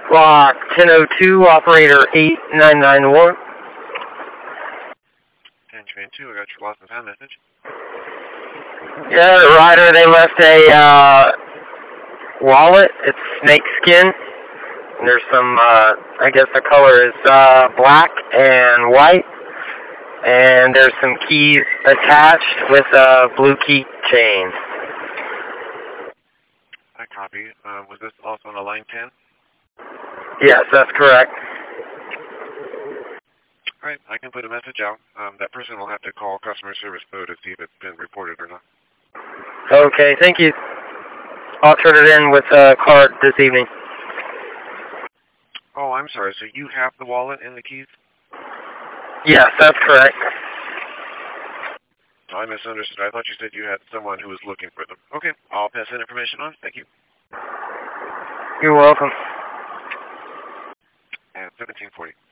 Block 1002, operator 8991. 10-2, I got your lost and found message. Yeah, the rider, they left a wallet. It's snake skin. There's some, I guess the color is black and white. And there's some keys attached with a blue key chain. I copy. Was this also on a line 10? Yes, that's correct. All right, I can put a message out. That person will have to call customer service though to see if it's been reported or not. Okay, thank you. I'll turn it in with a card this evening. Oh, I'm sorry. So you have the wallet and the keys? Yes, that's correct. I misunderstood. I thought you said you had someone who was looking for them. Okay, I'll pass that information on. Thank you. You're welcome. At 1740.